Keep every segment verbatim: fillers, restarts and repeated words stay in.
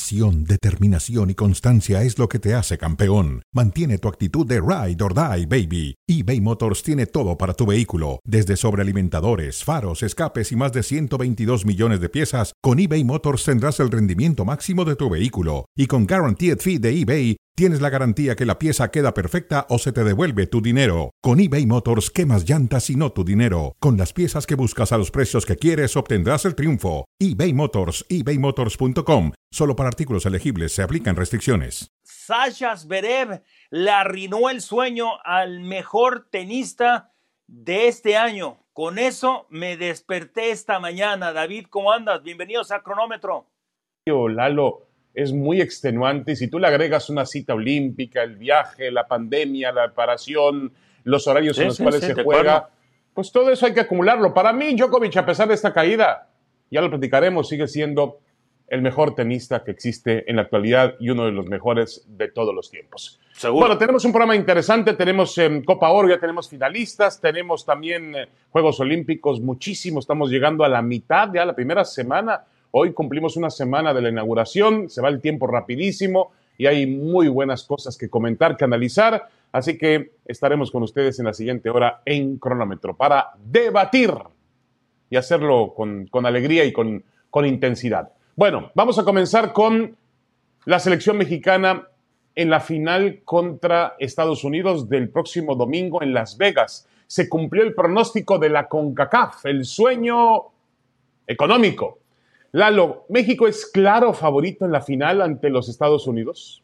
Pasión, determinación y constancia es lo que te hace campeón. Mantiene tu actitud de ride or die, baby. eBay Motors tiene todo para tu vehículo, desde sobrealimentadores, faros, escapes y más de ciento veintidós millones de piezas. Con eBay Motors tendrás el rendimiento máximo de tu vehículo. Y con Guaranteed Fee de eBay, tienes la garantía que la pieza queda perfecta o se te devuelve tu dinero. Con eBay Motors, quemas llantas y no tu dinero. Con las piezas que buscas a los precios que quieres, obtendrás el triunfo. eBay Motors, ebay motors punto com. Solo para artículos elegibles se aplican restricciones. Sasha Zverev le arruinó el sueño al mejor tenista de este año. Con eso me desperté esta mañana. David, ¿cómo andas? Bienvenidos a Cronómetro. Lalo, es muy extenuante. Si tú le agregas una cita olímpica, el viaje, la pandemia, la preparación, los horarios sí, en los sí, cuales sí, se juega, acuerdo. Pues todo eso hay que acumularlo. Para mí, Djokovic, a pesar de esta caída, ya lo platicaremos, sigue siendo el mejor tenista que existe en la actualidad y uno de los mejores de todos los tiempos. ¿Seguro? Bueno, tenemos un programa interesante, tenemos eh, Copa Oro, ya tenemos finalistas, tenemos también eh, Juegos Olímpicos, muchísimo, estamos llegando a la mitad, ya la primera semana. Hoy cumplimos una semana de la inauguración, se va el tiempo rapidísimo y hay muy buenas cosas que comentar, que analizar, así que estaremos con ustedes en la siguiente hora en Cronómetro para debatir y hacerlo con, con alegría y con, con intensidad. Bueno, vamos a comenzar con la selección mexicana en la final contra Estados Unidos del próximo domingo en Las Vegas. Se cumplió el pronóstico de la CONCACAF, el sueño económico. Lalo, ¿México es claro favorito en la final ante los Estados Unidos?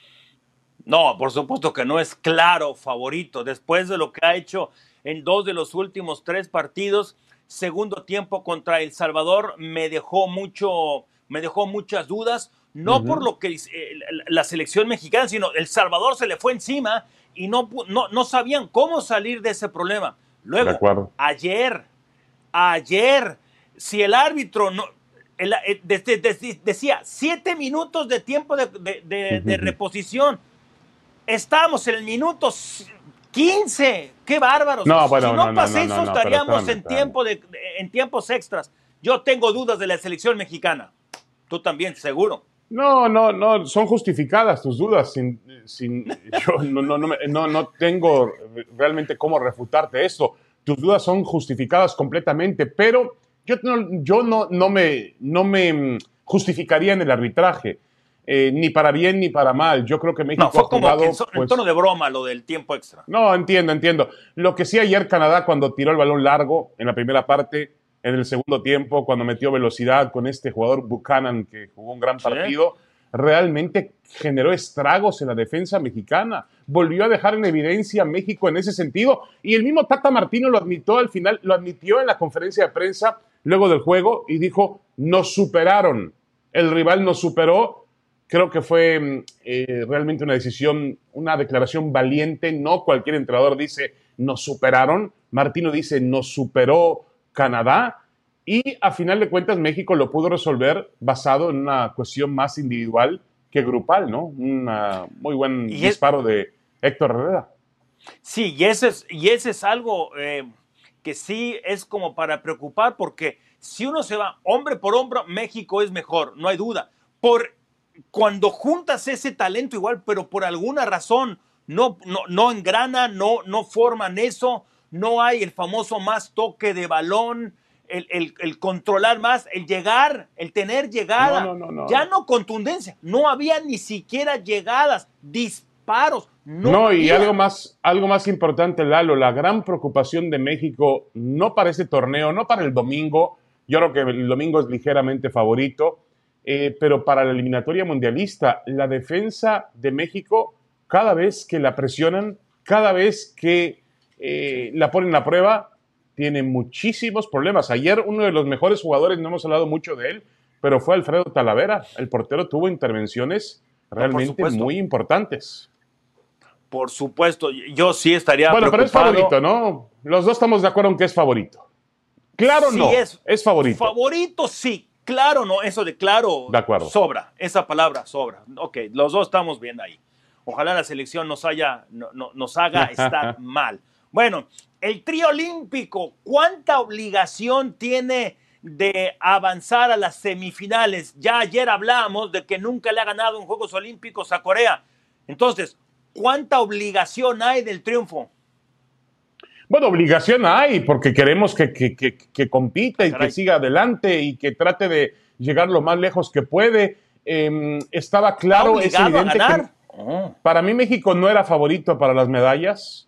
No, por supuesto que no es claro favorito. Después de lo que ha hecho en dos de los últimos tres partidos, segundo tiempo contra El Salvador me dejó mucho, me dejó muchas dudas, no uh-huh. por lo que eh, la selección mexicana, sino El Salvador se le fue encima y no, no, no sabían cómo salir de ese problema. Luego, ayer, ayer, si el árbitro no, el, el, de, de, de, decía siete minutos de tiempo de, de, de, uh-huh. de reposición, estábamos en el minuto quince, qué bárbaros. No, bueno, si no, no pasa no, eso, no, no, estaríamos espérame, en, tiempo de, en tiempos extras. Yo tengo dudas de la selección mexicana. Tú también, seguro. No, no, no, son justificadas tus dudas. Sin, sin, yo no, no, no, no, no tengo realmente cómo refutarte esto. Tus dudas son justificadas completamente, pero yo no, yo no, no, me, no me justificaría en el arbitraje. Eh, ni para bien ni para mal. Yo creo que México no, fue ha jugado, como que en, so, pues, en tono de broma lo del tiempo extra. No, entiendo, entiendo. Lo que sí ayer Canadá cuando tiró el balón largo en la primera parte, en el segundo tiempo, cuando metió velocidad con este jugador Buchanan que jugó un gran partido, ¿sí? Realmente generó estragos en la defensa mexicana. Volvió a dejar en evidencia a México en ese sentido. Y el mismo Tata Martino lo admitió al final, lo admitió en la conferencia de prensa luego del juego y dijo, nos superaron. El rival nos superó. Creo que fue eh, realmente una decisión, una declaración valiente. No cualquier entrenador dice, nos superaron. Martino dice, nos superó Canadá. Y a final de cuentas, México lo pudo resolver basado en una cuestión más individual que grupal, ¿no? Un muy buen y disparo es... de Héctor Herrera. Sí, y ese es, y ese es algo eh, que sí es como para preocupar, porque si uno se va hombre por hombro, México es mejor, no hay duda. Por Cuando juntas ese talento igual, pero por alguna razón no, no, no engrana, no, no forman eso, no hay el famoso más toque de balón, el, el, el controlar más, el llegar, el tener llegada, no, no, no, no. ya no contundencia, no había ni siquiera llegadas, disparos. No, no había. Y algo más, algo más importante, Lalo, la gran preocupación de México, no para este torneo, no para el domingo, yo creo que el domingo es ligeramente favorito, Eh, pero para la eliminatoria mundialista, la defensa de México, cada vez que la presionan, cada vez que eh, la ponen a prueba, tiene muchísimos problemas. Ayer uno de los mejores jugadores, no hemos hablado mucho de él, pero fue Alfredo Talavera. El portero tuvo intervenciones realmente no, muy importantes. Por supuesto, yo sí estaría bueno, preocupado. Pero es favorito, ¿no? Los dos estamos de acuerdo en que es favorito. Claro, sí no, es, es favorito. Favorito, sí. Claro, no, eso de claro de acuerdo. sobra, esa palabra sobra. Ok, los dos estamos bien ahí. Ojalá la selección nos, haya, no, no, nos haga estar mal. Bueno, el trío olímpico, ¿cuánta obligación tiene de avanzar a las semifinales. Ya ayer hablamos de que nunca le ha ganado en Juegos Olímpicos a Corea. Entonces, ¿cuánta obligación hay del triunfo? Bueno, obligación hay, porque queremos que, que, que, que compita y Caray. que siga adelante y que trate de llegar lo más lejos que puede. Eh, estaba claro, es evidente a ganar? que oh. para mí México no era favorito para las medallas,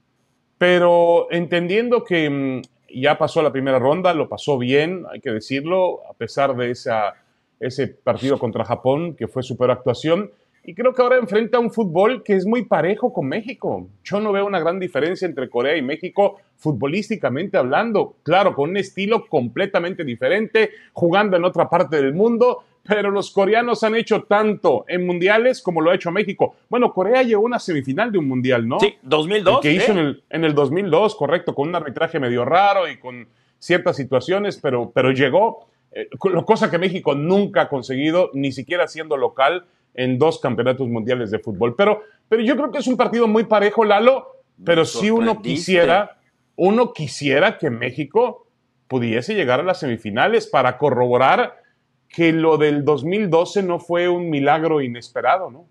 pero entendiendo que um, ya pasó la primera ronda, lo pasó bien, hay que decirlo, a pesar de esa, ese partido contra Japón, que fue superactuación. Y creo que ahora enfrenta un fútbol que es muy parejo con México. Yo no veo una gran diferencia entre Corea y México, futbolísticamente hablando. Claro, con un estilo completamente diferente, jugando en otra parte del mundo, pero los coreanos han hecho tanto en mundiales como lo ha hecho México. Bueno, Corea llegó a una semifinal de un mundial, ¿no? Sí, dos mil dos. El que hizo ¿eh? en, el, en el dos mil dos, correcto, con un arbitraje medio raro y con ciertas situaciones, pero, pero llegó. Eh, cosa que México nunca ha conseguido, ni siquiera siendo local, en dos campeonatos mundiales de fútbol. Pero, pero yo creo que es un partido muy parejo, Lalo, pero si uno quisiera, uno quisiera que México pudiese llegar a las semifinales para corroborar que lo del dos mil doce no fue un milagro inesperado, ¿no?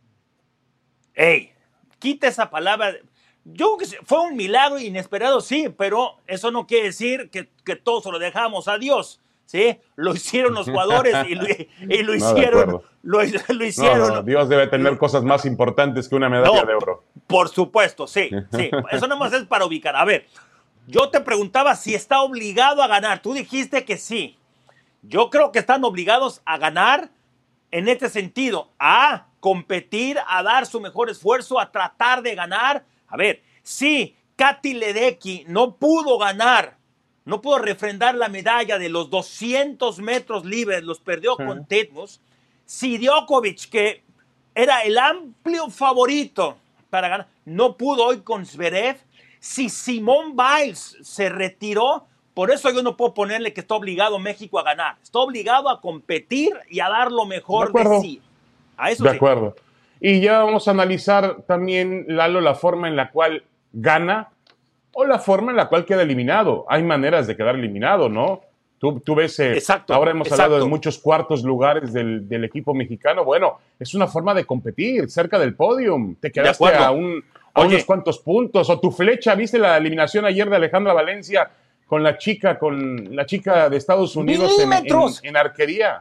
¡Ey! Quita esa palabra. Yo creo que fue un milagro inesperado, sí, pero eso no quiere decir que, que todos se lo dejamos a Dios. ¿Sí? Lo hicieron los jugadores y lo, y lo no, hicieron. Lo, lo hicieron. No, no, Dios debe tener cosas más importantes que una medalla no, de oro. Por supuesto, sí, sí. Eso nada más es para ubicar. A ver, yo te preguntaba si está obligado a ganar. Tú dijiste que sí. Yo creo que están obligados a ganar en este sentido, a competir, a dar su mejor esfuerzo, a tratar de ganar. A ver, sí, Katy Ledecky no pudo ganar. No pudo refrendar la medalla de los doscientos metros libres, los perdió sí. con Tedmus. Si Djokovic, que era el amplio favorito para ganar, no pudo hoy con Zverev. Si Simone Biles se retiró, por eso yo no puedo ponerle que está obligado México a ganar. Está obligado a competir y a dar lo mejor de, de sí. A eso de sí. acuerdo. Y ya vamos a analizar también, Lalo, la forma en la cual gana o la forma en la cual queda eliminado. Hay maneras de quedar eliminado, ¿no? Tú, tú ves, eh, exacto, ahora hemos exacto. hablado de muchos cuartos lugares del, del equipo mexicano. Bueno, es una forma de competir cerca del podium. Te quedaste a, un, a unos cuantos puntos. O tu flecha, ¿viste la eliminación ayer de Alejandra Valencia con la chica, con la chica de Estados Unidos en, en, en arquería?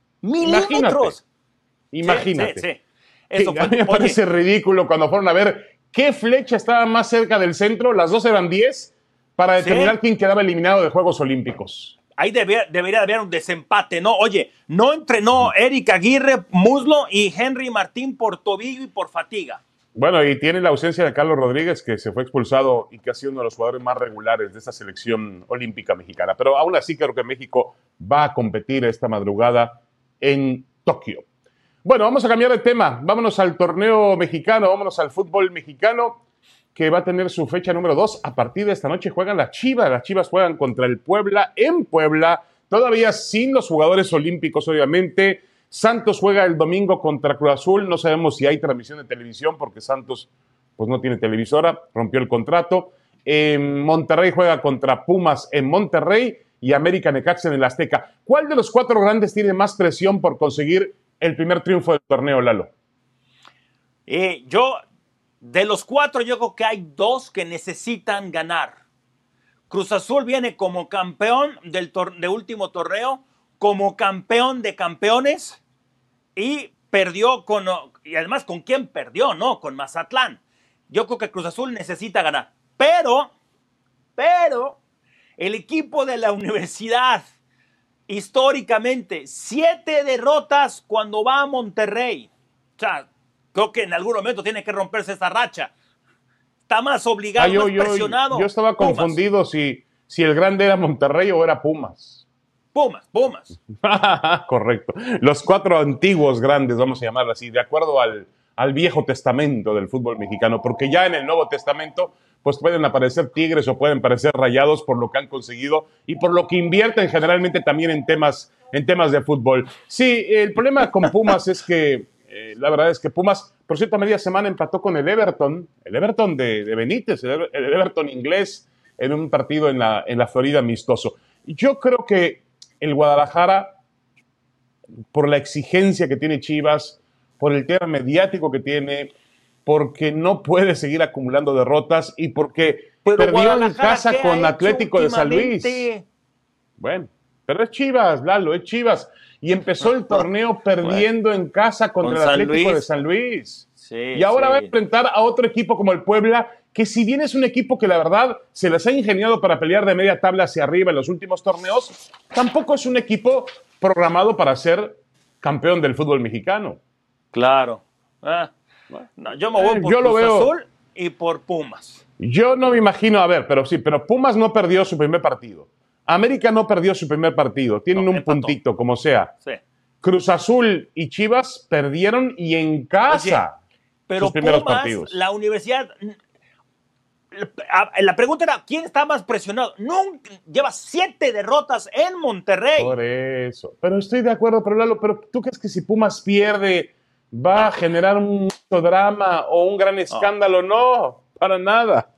Milímetros. Imagínate. Sí, sí, sí. Eso fue, a mí me parece ridículo cuando fueron a ver qué flecha estaba más cerca del centro. Las dos eran diez para determinar ¿sí? quién quedaba eliminado de Juegos Olímpicos. Ahí debería, debería haber un desempate, ¿no? Oye, no entrenó Eric Aguirre muslo y Henry Martín por tobillo y por fatiga. Bueno, y tiene la ausencia de Carlos Rodríguez, que se fue expulsado y que ha sido uno de los jugadores más regulares de esta selección olímpica mexicana. Pero aún así creo que México va a competir esta madrugada en Tokio. Bueno, vamos a cambiar de tema. Vámonos al torneo mexicano, vámonos al fútbol mexicano, que va a tener su fecha número dos. A partir de esta noche juegan las Chivas. Las Chivas juegan contra el Puebla en Puebla, todavía sin los jugadores olímpicos, obviamente. Santos juega el domingo contra Cruz Azul. No sabemos si hay transmisión de televisión porque Santos pues, no tiene televisora, rompió el contrato. Eh, Monterrey juega contra Pumas en Monterrey y América Necaxa en el Azteca. ¿Cuál de los cuatro grandes tiene más presión por conseguir el primer triunfo del torneo, Lalo? Eh, yo, de los cuatro, yo creo que hay dos que necesitan ganar. Cruz Azul viene como campeón del tor- de último torneo, como campeón de campeones y perdió con, y además con quién perdió, ¿no? Con Mazatlán. Yo creo que Cruz Azul necesita ganar. Pero, pero, el equipo de la universidad, históricamente, siete derrotas cuando va a Monterrey. O sea, creo que en algún momento tiene que romperse esa racha. Está más obligado, ah, yo, más yo, presionado. Yo estaba Pumas. confundido si, si el grande era Monterrey o era Pumas. Pumas, Pumas. Correcto. Los cuatro antiguos grandes, vamos a llamarlo así, de acuerdo al, al Viejo Testamento del fútbol mexicano, porque ya en el Nuevo Testamento pues pueden aparecer Tigres o pueden aparecer Rayados por lo que han conseguido y por lo que invierten generalmente también en temas, en temas de fútbol. Sí, el problema con Pumas es que, eh, la verdad es que Pumas, por cierto, a media semana empató con el Everton, el Everton de, de Benítez, el, el Everton inglés, en un partido en la, en la Florida amistoso. Yo creo que el Guadalajara, por la exigencia que tiene Chivas, por el tema mediático que tiene, porque no puede seguir acumulando derrotas y porque pero perdió en casa con ha Atlético de San Luis. Bueno, pero es Chivas, Lalo, es Chivas. Y empezó el torneo perdiendo bueno, en casa contra con el Atlético de San Luis. Sí, y ahora sí. va a enfrentar a otro equipo como el Puebla, que si bien es un equipo que la verdad se les ha ingeniado para pelear de media tabla hacia arriba en los últimos torneos, tampoco es un equipo programado para ser campeón del fútbol mexicano. Claro. Ah, no, yo me voy eh, por yo lo Cruz veo, Azul y por Pumas. Yo no me imagino, a ver, pero sí, pero Pumas no perdió su primer partido. América no perdió su primer partido. Tienen no, un empató. puntito, como sea. Sí. Cruz Azul y Chivas perdieron y en casa. Oye, pero sus primeros Pumas, partidos. La universidad... La pregunta era, ¿quién está más presionado? No, lleva siete derrotas en Monterrey. Por eso. Pero estoy de acuerdo, pero Lalo, pero ¿tú crees que si Pumas pierde va a generar un drama o un gran escándalo? No, no para nada.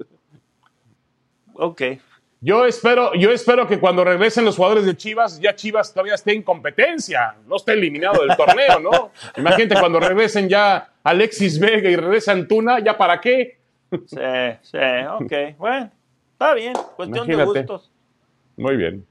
Ok. Yo espero, yo espero que cuando regresen los jugadores de Chivas, ya Chivas todavía esté en competencia, no esté eliminado del torneo, ¿no? Imagínate cuando regresen ya Alexis Vega y regresa Antuna, ¿ya para qué? Sí, sí, ok. Bueno, está bien, cuestión Imagínate. de gustos. Muy bien.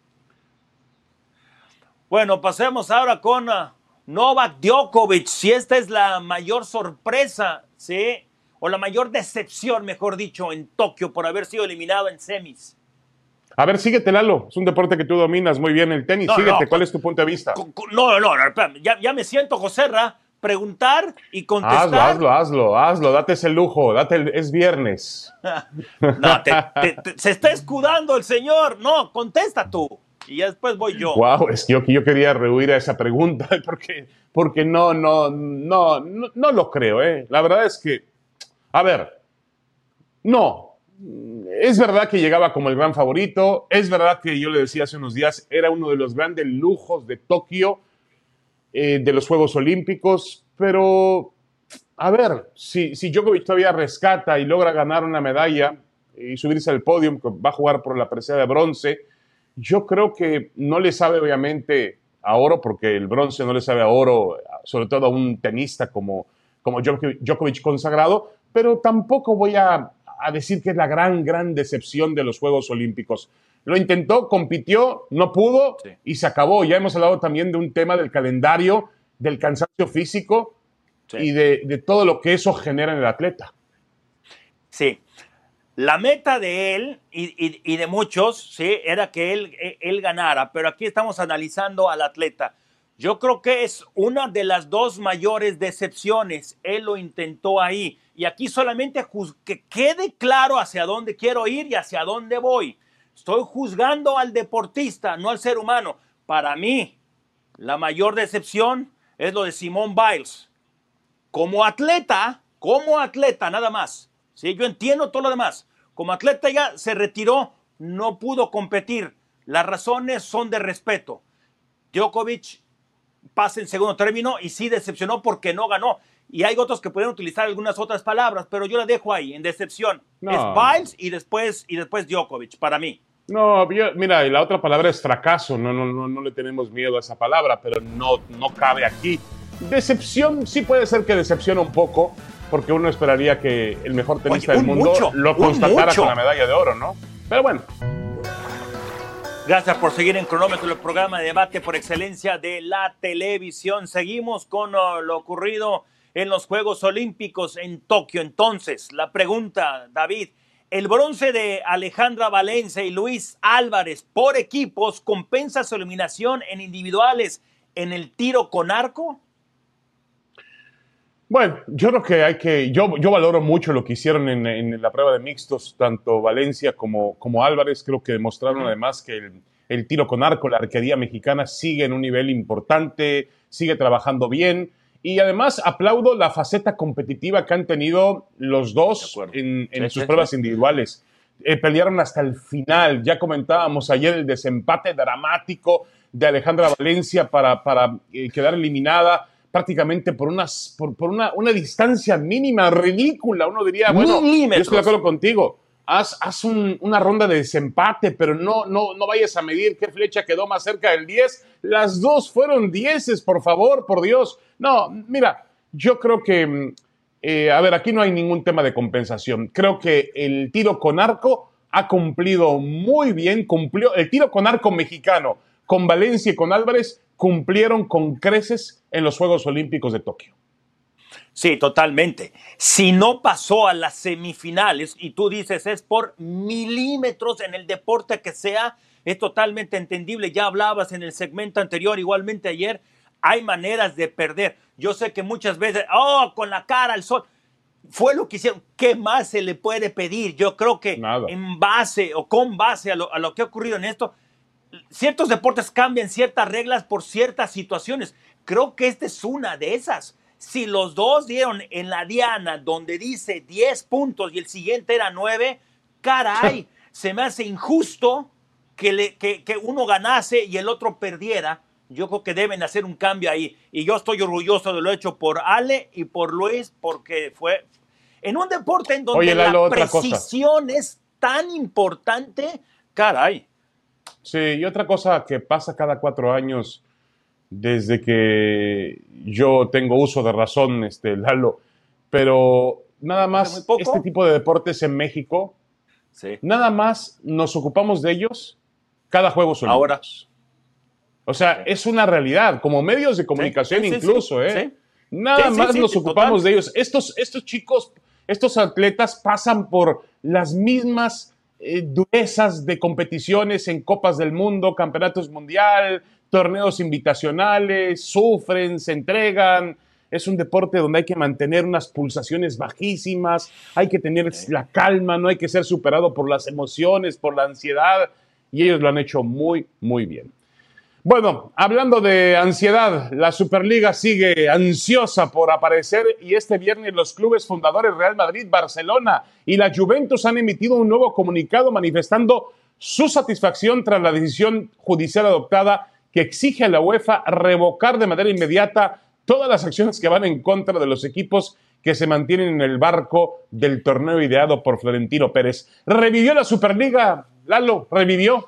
Bueno, pasemos ahora con uh, Novak Djokovic, si esta es la mayor sorpresa, ¿sí? O la mayor decepción, mejor dicho, en Tokio por haber sido eliminado en semis. A ver, síguete, Lalo. Es un deporte que tú dominas muy bien, el tenis. No, síguete, no, ¿cuál es tu punto de vista? No, no, no, espérame. Ya, ya me siento, Joserra, preguntar y contestar. Hazlo, hazlo, hazlo, hazlo. Date ese lujo, date el, es viernes. No, te, te, te, se está escudando el señor. No, contesta tú. Y ya después voy yo. Wow, es que yo, yo quería rehuir a esa pregunta porque, porque no, no, no, no, no lo creo, ¿eh? La verdad es que, a ver, no. Es verdad que llegaba como el gran favorito, es verdad que yo le decía hace unos días, era uno de los grandes lujos de Tokio, eh, de los Juegos Olímpicos, pero a ver, si, si Djokovic todavía rescata y logra ganar una medalla y subirse al podio, va a jugar por la presea de bronce, yo creo que no le sabe obviamente a oro, porque el bronce no le sabe a oro, sobre todo a un tenista como, como Djokovic consagrado, pero tampoco voy a a decir que es la gran, gran decepción de los Juegos Olímpicos. Lo intentó, compitió, no pudo sí. y se acabó. Ya hemos hablado también de un tema del calendario, del cansancio físico sí. y de, de todo lo que eso genera en el atleta. Sí. La meta de él y, y, y de muchos sí, era que él, él ganara, pero aquí estamos analizando al atleta. Yo creo que es una de las dos mayores decepciones. Él lo intentó ahí. Y aquí solamente que quede claro hacia dónde quiero ir y hacia dónde voy. Estoy juzgando al deportista, no al ser humano. Para mí, la mayor decepción es lo de Simone Biles. Como atleta, como atleta, nada más. ¿Sí? Yo entiendo todo lo demás. Como atleta ya se retiró, no pudo competir. Las razones son de respeto. Djokovic pasa en segundo término y sí decepcionó porque no ganó. Y hay otros que pueden utilizar algunas otras palabras, pero yo la dejo ahí, en decepción. No. Es Biles y después, y después Djokovic, para mí. No, yo, mira, y la otra palabra es fracaso. No, no, no, no le tenemos miedo a esa palabra, pero no, no cabe aquí. Decepción, sí puede ser que decepciona un poco, porque uno esperaría que el mejor tenista Oye, del mundo mucho, lo constatara con la medalla de oro, ¿no? Pero bueno. Gracias por seguir en Cronómetro, el programa de debate por excelencia de la televisión. Seguimos con uh, lo ocurrido en los Juegos Olímpicos en Tokio. Entonces, la pregunta, David, ¿el bronce de Alejandra Valencia y Luis Álvarez por equipos compensa su eliminación en individuales en el tiro con arco? Bueno, yo creo que hay que, yo, yo valoro mucho lo que hicieron en, en la prueba de mixtos, tanto Valencia como, como Álvarez. Creo que demostraron además que el, el tiro con arco, la arquería mexicana sigue en un nivel importante, sigue trabajando bien. Y además aplaudo la faceta competitiva que han tenido los dos en, en sí, sus sí, pruebas sí. individuales. Eh, pelearon hasta el final. Ya comentábamos ayer el desempate dramático de Alejandra Valencia para, para eh, quedar eliminada prácticamente por, unas, por, por una, una distancia mínima, ridícula. Uno diría, bueno, yo estoy de acuerdo contigo. haz, haz un, una ronda de desempate, pero no, no, no vayas a medir qué flecha quedó más cerca del diez. Las dos fueron dieces, por favor, por Dios. No, mira, yo creo que, eh, a ver, aquí no hay ningún tema de compensación. Creo que el tiro con arco ha cumplido muy bien, cumplió, el tiro con arco mexicano, con Valencia y con Álvarez, cumplieron con creces en los Juegos Olímpicos de Tokio. Sí, totalmente. Si no pasó a las semifinales y tú dices es por milímetros en el deporte que sea, es totalmente entendible. Ya hablabas en el segmento anterior, igualmente ayer, hay maneras de perder. Yo sé que muchas veces, oh, con la cara al sol, fue lo que hicieron. ¿Qué más se le puede pedir? Yo creo que Nada. en base o con base a lo, a lo que ha ocurrido en esto, ciertos deportes cambian ciertas reglas por ciertas situaciones. Creo que esta es una de esas. Si los dos dieron en la diana donde dice diez puntos y el siguiente era nueve, caray, se me hace injusto que, le, que, que uno ganase y el otro perdiera. Yo creo que deben hacer un cambio ahí. Y yo estoy orgulloso de lo hecho por Ale y por Luis, porque fue en un deporte en donde Oye, Lalo, la otra precisión cosa. Es tan importante, caray. Sí, y otra cosa que pasa cada cuatro años, desde que yo tengo uso de razón, este, Lalo, pero nada más este tipo de deportes en México, sí. Nada más nos ocupamos de ellos cada Juegos Olímpicos. Ahora. O sea, sí. Es una realidad, como medios de comunicación sí, sí, incluso, sí, ¿eh? Sí. Nada sí, más sí, nos sí, ocupamos total. de ellos. Estos, estos chicos, estos atletas pasan por las mismas eh, durezas de competiciones en Copas del Mundo, Campeonatos Mundial, torneos invitacionales, sufren, se entregan. Es un deporte donde hay que mantener unas pulsaciones bajísimas, hay que tener la calma, no hay que ser superado por las emociones, por la ansiedad, y ellos lo han hecho muy, muy bien. Bueno, hablando de ansiedad, la Superliga sigue ansiosa por aparecer y este viernes los clubes fundadores Real Madrid, Barcelona y la Juventus han emitido un nuevo comunicado manifestando su satisfacción tras la decisión judicial adoptada que exige a la UEFA revocar de manera inmediata todas las acciones que van en contra de los equipos que se mantienen en el barco del torneo ideado por Florentino Pérez. ¿Revivió la Superliga, Lalo? ¿Revivió?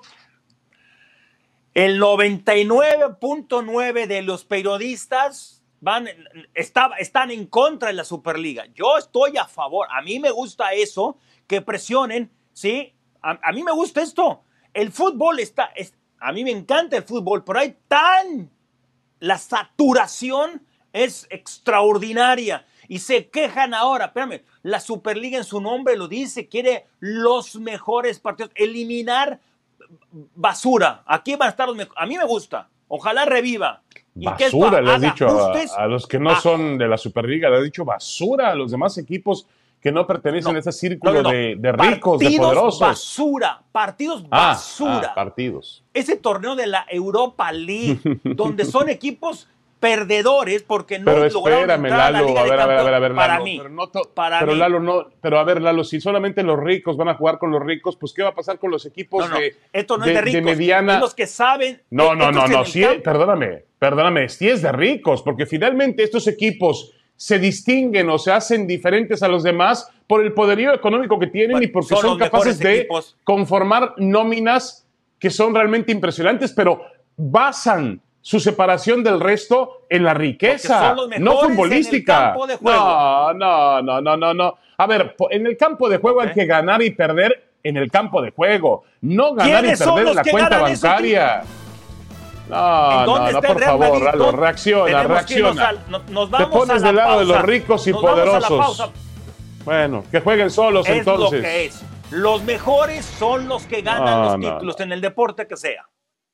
El noventa y nueve punto nueve de los periodistas van, está, están en contra de la Superliga. Yo estoy a favor. A mí me gusta eso, que presionen, ¿sí? A, a mí me gusta esto. El fútbol está... Es, a mí me encanta el fútbol, pero hay tan... La saturación es extraordinaria. Y se quejan ahora, espérame, la Superliga en su nombre lo dice, quiere los mejores partidos, eliminar basura. Aquí van a estar los mejores. A mí me gusta. Ojalá reviva. ¿Y basura, le has dicho a, a los que no ah. son de la Superliga, le has dicho basura a los demás equipos que no pertenecen no, a ese círculo no, no, no. De, de ricos, partidos de poderosos. Basura, partidos basura. Ah, ah, partidos. Ese torneo de la Europa League, donde son equipos perdedores porque no pero lograron entrar Lalo, a la Liga a ver, de Campeones. A ver, a ver, a ver, para Lalo, mí, pero, no to, para pero mí. Lalo, no, pero a ver, Lalo, si solamente los ricos van a jugar con los ricos, pues ¿qué va a pasar con los equipos no, no, de, esto no de, es de ricos, de mediana? Es los que saben. No, no, no, no, sí, perdóname, perdóname, sí es de ricos, porque finalmente estos equipos se distinguen o se hacen diferentes a los demás por el poderío económico que tienen bueno, y porque son, son capaces de equipos. Conformar nóminas que son realmente impresionantes, pero basan su separación del resto en la riqueza, no futbolística. No, no, no, no, no, no. A ver, en el campo de juego okay. hay que ganar y perder en el campo de juego, no ganar y perder en la cuenta bancaria. No, no, no, por favor, Lalo, reacciona, reacciona. Nos, nos Te pones del lado de los ricos y nos poderosos. Bueno, que jueguen solos es entonces. Lo que es. Los mejores son los que ganan no, los títulos no, no. en el deporte que sea.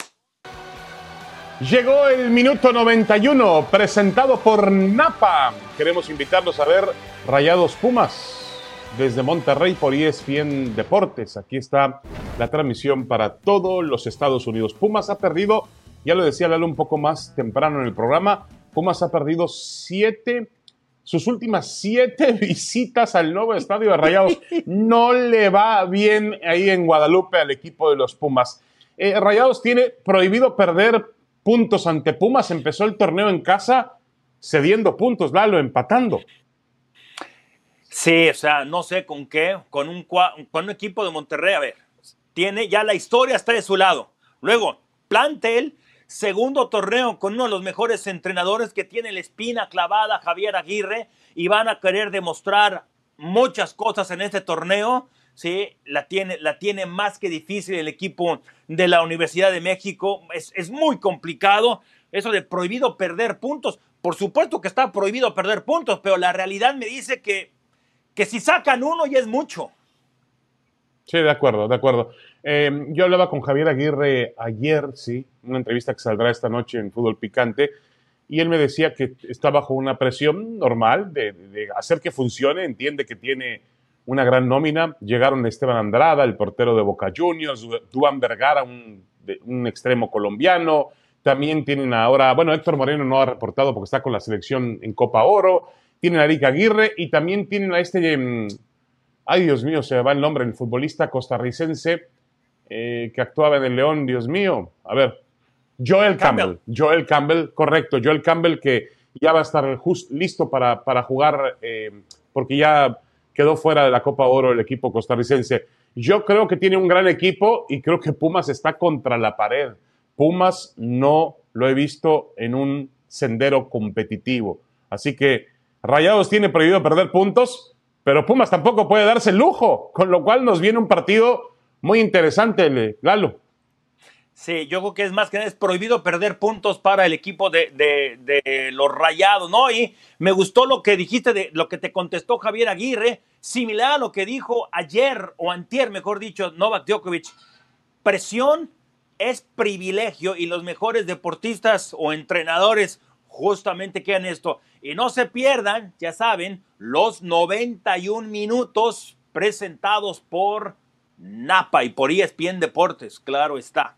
Llegó el minuto noventa y uno, presentado por Napa. Queremos invitarlos a ver Rayados Pumas desde Monterrey por E S P N Deportes. Aquí está la transmisión para todos los Estados Unidos. Pumas ha perdido, ya lo decía Lalo un poco más temprano en el programa, Pumas ha perdido siete, sus últimas siete visitas al nuevo estadio de Rayados. No le va bien ahí en Guadalupe al equipo de los Pumas. Eh, Rayados tiene prohibido perder puntos ante Pumas, empezó el torneo en casa cediendo puntos, Lalo, empatando. Sí, o sea, no sé con qué, con un, con un equipo de Monterrey, a ver, tiene ya la historia está de su lado. Luego, plantel, segundo torneo con uno de los mejores entrenadores que tiene la espina clavada, Javier Aguirre, y van a querer demostrar muchas cosas en este torneo. Sí, la tiene, la tiene más que difícil el equipo de la Universidad de México. Es, es muy complicado eso de prohibido perder puntos. Por supuesto que está prohibido perder puntos, pero la realidad me dice que, que si sacan uno ya es mucho. Sí, de acuerdo, de acuerdo. Eh, yo hablaba con Javier Aguirre ayer, sí, una entrevista que saldrá esta noche en Fútbol Picante, y él me decía que está bajo una presión normal de, de hacer que funcione, entiende que tiene una gran nómina. Llegaron Esteban Andrada, el portero de Boca Juniors, Duan Vergara, un, de, un extremo colombiano. También tienen ahora, bueno, Héctor Moreno no ha reportado porque está con la selección en Copa Oro. Tienen a Eric Aguirre y también tienen a este, um, ay Dios mío, se me va el nombre, el futbolista costarricense eh, que actuaba en el León, Dios mío. A ver, Joel Campbell. Campbell. Joel Campbell, correcto. Joel Campbell que ya va a estar just, listo para, para jugar eh, porque ya quedó fuera de la Copa Oro el equipo costarricense. Yo creo que tiene un gran equipo y creo que Pumas está contra la pared. Pumas no lo he visto en un sendero competitivo. Así que Rayados tiene prohibido perder puntos, pero Pumas tampoco puede darse el lujo, con lo cual nos viene un partido muy interesante, Lalo. Sí, yo creo que es más que nada es prohibido perder puntos para el equipo de, de, de los Rayados, ¿no? Y me gustó lo que dijiste, de lo que te contestó Javier Aguirre, similar a lo que dijo ayer, o antier, mejor dicho, Novak Djokovic. Presión es privilegio y los mejores deportistas o entrenadores justamente quedan esto. Y no se pierdan, ya saben, los noventa y un minutos presentados por Napa y por E S P N Deportes, claro está.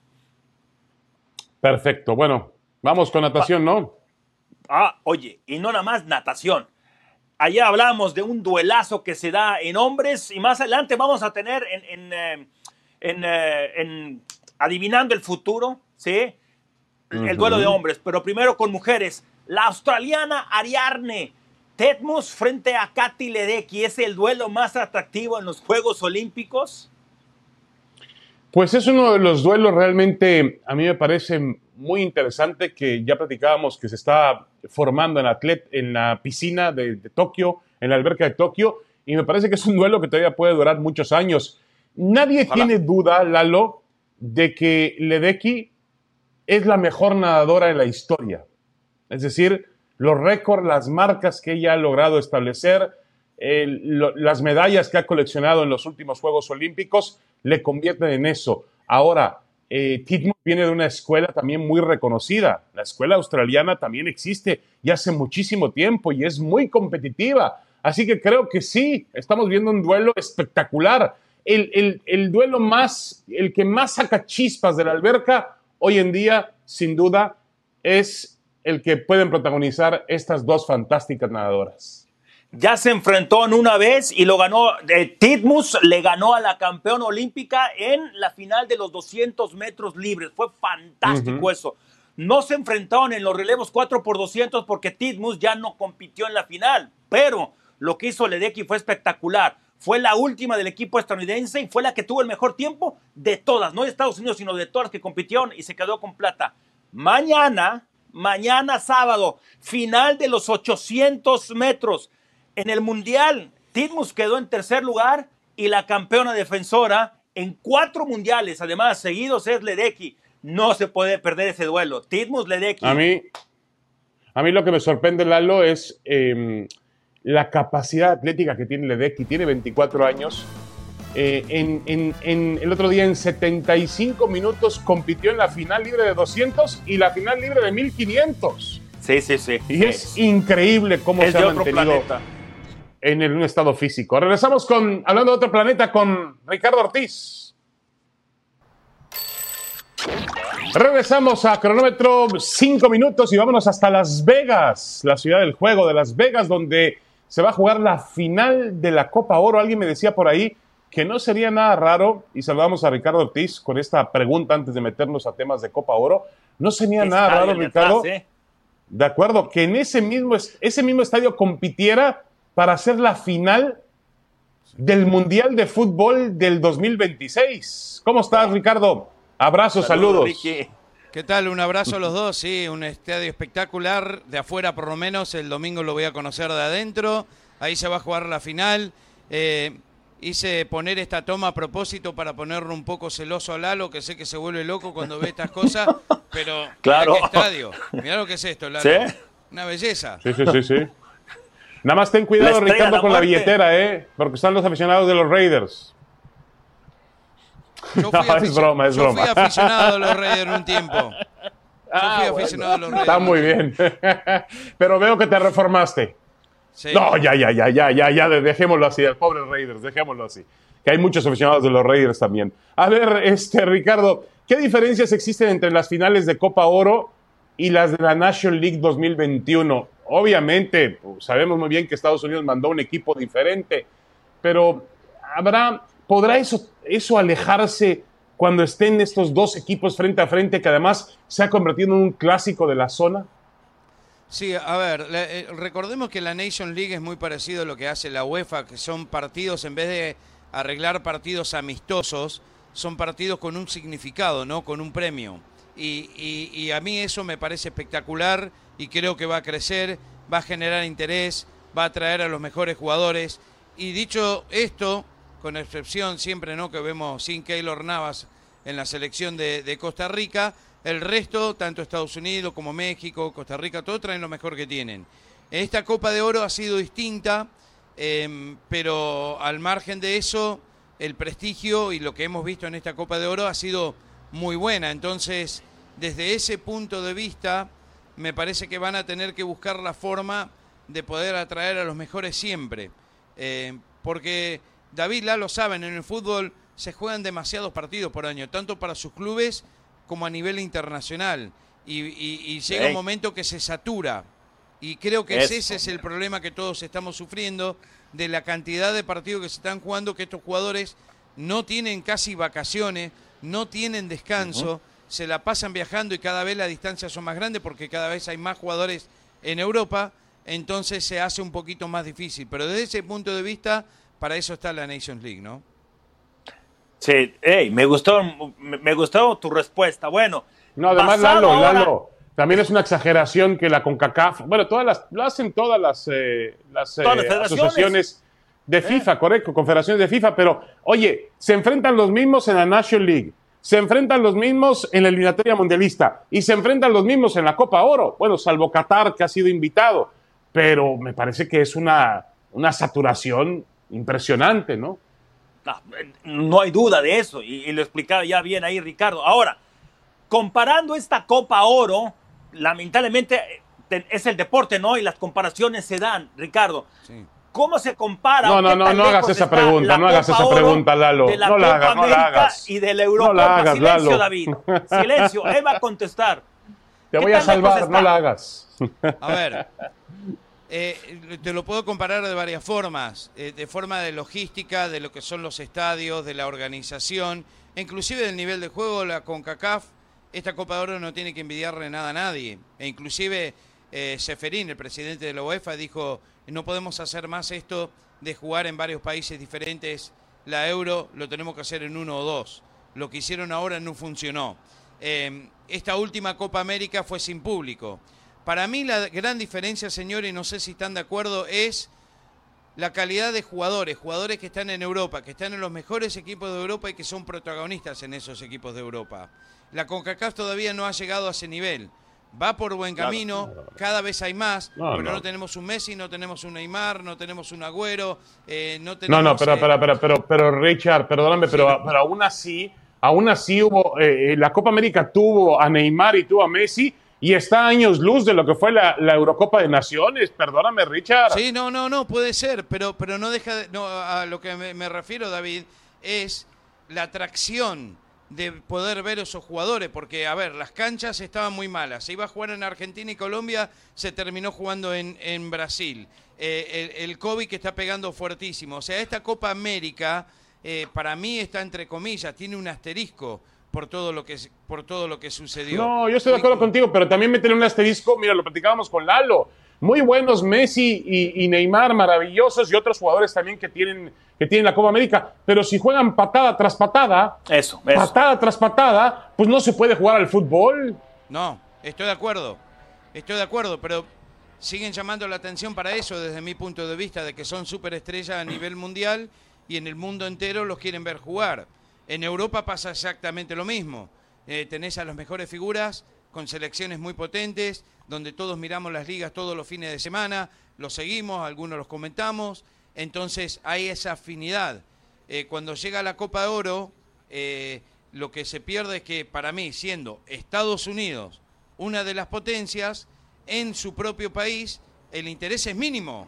Perfecto, bueno, vamos con natación, ¿no? Ah, oye, y no nada más natación. Allá hablamos de un duelazo que se da en hombres y más adelante vamos a tener en, en, en, en, en Adivinando el Futuro, ¿sí? Uh-huh. El duelo de hombres, pero primero con mujeres. La australiana Ariadne Tedmus frente a Katy Ledecky, ¿es el duelo más atractivo en los Juegos Olímpicos? Pues es uno de los duelos realmente, a mí me parece muy interesante, que ya platicábamos que se está formando en, atlet, en la piscina de, de Tokio, en la alberca de Tokio, y me parece que es un duelo que todavía puede durar muchos años. Nadie Ojalá. tiene duda, Lalo, de que Ledecky es la mejor nadadora en la historia. Es decir, los récords, las marcas que ella ha logrado establecer, El, lo, las medallas que ha coleccionado en los últimos Juegos Olímpicos le convierten en eso. Ahora, eh, Tedmus viene de una escuela también muy reconocida. La escuela australiana también existe y hace muchísimo tiempo y es muy competitiva. Así que creo que sí, estamos viendo un duelo espectacular. El, el, el duelo más, el que más saca chispas de la alberca hoy en día, sin duda, es el que pueden protagonizar estas dos fantásticas nadadoras. Ya se enfrentó en una vez y lo ganó, eh, Tedmus le ganó a la campeona olímpica en la final de los doscientos metros libres. Fue fantástico uh-huh. eso. No se enfrentaron en los relevos cuatro por doscientos porque Tedmus ya no compitió en la final, pero lo que hizo Ledecky fue espectacular. Fue la última del equipo estadounidense y fue la que tuvo el mejor tiempo de todas, no de Estados Unidos, sino de todas las que compitieron y se quedó con plata. Mañana, mañana sábado, final de los ochocientos metros. En el Mundial, Tedmus quedó en tercer lugar y la campeona defensora en cuatro mundiales, además, seguidos es Ledecky. No se puede perder ese duelo. Tedmus, Ledecky. A mí, a mí lo que me sorprende, Lalo, es eh, la capacidad atlética que tiene Ledecky. Tiene veinticuatro años. Eh, en, en, en, el otro día, en setenta y cinco minutos, compitió en la final libre de doscientos y la final libre de mil quinientos. Sí, sí, sí. Y es, es increíble cómo es se ha mantenido planeta. en el, un estado físico. Regresamos con, hablando de otro planeta, con Ricardo Ortiz. Regresamos a cronómetro cinco minutos y vámonos hasta Las Vegas, la ciudad del juego de Las Vegas, donde se va a jugar la final de la Copa Oro. Alguien me decía por ahí que no sería nada raro, y saludamos a Ricardo Ortiz con esta pregunta antes de meternos a temas de Copa Oro. No sería nada raro, Ricardo, atrás, ¿eh? De acuerdo, que en ese mismo, ese mismo estadio compitiera para hacer la final del Mundial de Fútbol del dos mil veintiséis. ¿Cómo estás, Ricardo? Abrazos, saludos. saludos. ¿Qué tal? Un abrazo a los dos, sí, un estadio espectacular, de afuera por lo menos, el domingo lo voy a conocer de adentro, ahí se va a jugar la final. Eh, hice poner esta toma a propósito para ponerlo un poco celoso a Lalo, que sé que se vuelve loco cuando ve estas cosas, pero claro. Mirá qué estadio, mirá lo que es esto, Lalo. ¿Sí? Una belleza. Sí, sí, sí, sí. Nada más ten cuidado, Ricardo, con la billetera, ¿eh? Porque están los aficionados de los Raiders. Yo fui, no, es broma, es yo broma. fui aficionado a los Raiders un tiempo. Yo ah, fui aficionado bueno. a los Raiders. Está muy bien. Pero veo que te reformaste. Sí. No, ya, ya, ya, ya, ya, ya, dejémoslo así, el pobre Raiders, dejémoslo así. Que hay muchos aficionados de los Raiders también. A ver, este, Ricardo, ¿qué diferencias existen entre las finales de Copa Oro y las de la National League dos mil veintiuno? Obviamente, sabemos muy bien que Estados Unidos mandó un equipo diferente, pero ¿habrá, podrá eso, eso alejarse cuando estén estos dos equipos frente a frente, que además se ha convertido en un clásico de la zona? Sí, a ver, la, eh, recordemos que la Nation League es muy parecido a lo que hace la UEFA, que son partidos, en vez de arreglar partidos amistosos, son partidos con un significado, ¿no? Con un premio. Y, y, y a mí eso me parece espectacular y creo que va a crecer, va a generar interés, va a atraer a los mejores jugadores. Y dicho esto, con excepción siempre, ¿no?, que vemos sin Keylor Navas en la selección de, de Costa Rica, el resto, tanto Estados Unidos como México, Costa Rica, todos traen lo mejor que tienen. Esta Copa de Oro ha sido distinta, eh, pero al margen de eso, el prestigio y lo que hemos visto en esta Copa de Oro ha sido muy buena. Entonces, desde ese punto de vista, me parece que van a tener que buscar la forma de poder atraer a los mejores siempre. Eh, porque, David, Lalo saben, en el fútbol se juegan demasiados partidos por año, tanto para sus clubes como a nivel internacional. Y, y, y llega un momento que se satura. Y creo que Eso. ese es el problema que todos estamos sufriendo, de la cantidad de partidos que se están jugando, que estos jugadores no tienen casi vacaciones, no tienen descanso, uh-huh. se la pasan viajando y cada vez las distancias son más grandes porque cada vez hay más jugadores en Europa, entonces se hace un poquito más difícil. Pero desde ese punto de vista, para eso está la Nations League, ¿no? Sí, hey, me gustó, me gustó tu respuesta. Bueno, no, además, Lalo, ahora... Lalo, también es una exageración que la CONCACAF, bueno, todas las, lo hacen todas las, eh, las, eh, todas las asociaciones de FIFA, eh. correcto, confederaciones de FIFA, pero oye, se enfrentan los mismos en la National League, se enfrentan los mismos en la eliminatoria mundialista y se enfrentan los mismos en la Copa Oro, bueno, salvo Qatar, que ha sido invitado, pero me parece que es una, una saturación impresionante, ¿no? No, no hay duda de eso, y, y lo explicaba ya bien ahí Ricardo. Ahora, comparando esta Copa Oro, lamentablemente es el deporte, ¿no? Y las comparaciones se dan, Ricardo. Sí. ¿Cómo se compara? No, no, no, no hagas esa pregunta, no hagas esa pregunta, Lalo. De la no Copa la hagas, no la hagas. Y de la Eurocopa. No la hagas, Silencio, Lalo. David. Silencio, él va a contestar. Te voy a salvar, no la hagas. A ver, eh, te lo puedo comparar de varias formas. Eh, de forma de logística, de lo que son los estadios, de la organización, inclusive del nivel de juego, la CONCACAF. Esta Copa de Oro no tiene que envidiarle nada a nadie. E inclusive eh, Seferín, el presidente de la UEFA, dijo, no podemos hacer más esto de jugar en varios países diferentes. La Euro lo tenemos que hacer en uno o dos. Lo que hicieron ahora no funcionó. Eh, esta última Copa América fue sin público. Para mí la gran diferencia, señores, y no sé si están de acuerdo, es la calidad de jugadores. Jugadores que están en Europa, que están en los mejores equipos de Europa y que son protagonistas en esos equipos de Europa. La CONCACAF todavía no ha llegado a ese nivel. Va por buen camino, claro, claro. Cada vez hay más, no, pero no. no tenemos un Messi, no tenemos un Neymar, no tenemos un Agüero, eh, no tenemos... No, no, pero, eh... pero, pero, pero, pero Richard, perdóname, sí. pero, pero aún así, aún así hubo, eh, la Copa América tuvo a Neymar y tuvo a Messi y está a años luz de lo que fue la, la Eurocopa de Naciones, perdóname, Richard. Sí, no, no, no, puede ser, pero, pero no deja, de, no, a lo que me, me refiero, David, es la atracción de poder ver esos jugadores, porque, a ver, las canchas estaban muy malas. Se iba a jugar en Argentina y Colombia, se terminó jugando en, en Brasil. Eh, el, el COVID que está pegando fuertísimo. O sea, esta Copa América, eh, para mí está entre comillas, tiene un asterisco por todo lo que, por todo lo que sucedió. No, yo estoy de acuerdo contigo, pero también me tiene un asterisco, mira, lo platicábamos con Lalo. muy buenos, Messi y, y Neymar, maravillosos, y otros jugadores también que tienen, que tienen la Copa América. Pero si juegan patada tras patada, eso, eso. patada tras patada, pues no se puede jugar al fútbol. No, estoy de acuerdo. Estoy de acuerdo, pero siguen llamando la atención para eso desde mi punto de vista, de que son superestrellas a nivel mundial y en el mundo entero los quieren ver jugar. En Europa pasa exactamente lo mismo. Eh, tenés a las mejores figuras con selecciones muy potentes, donde todos miramos las ligas todos los fines de semana, los seguimos, algunos los comentamos, entonces hay esa afinidad. Eh, cuando llega la Copa de Oro, eh, lo que se pierde es que para mí, siendo Estados Unidos una de las potencias, en su propio país, el interés es mínimo.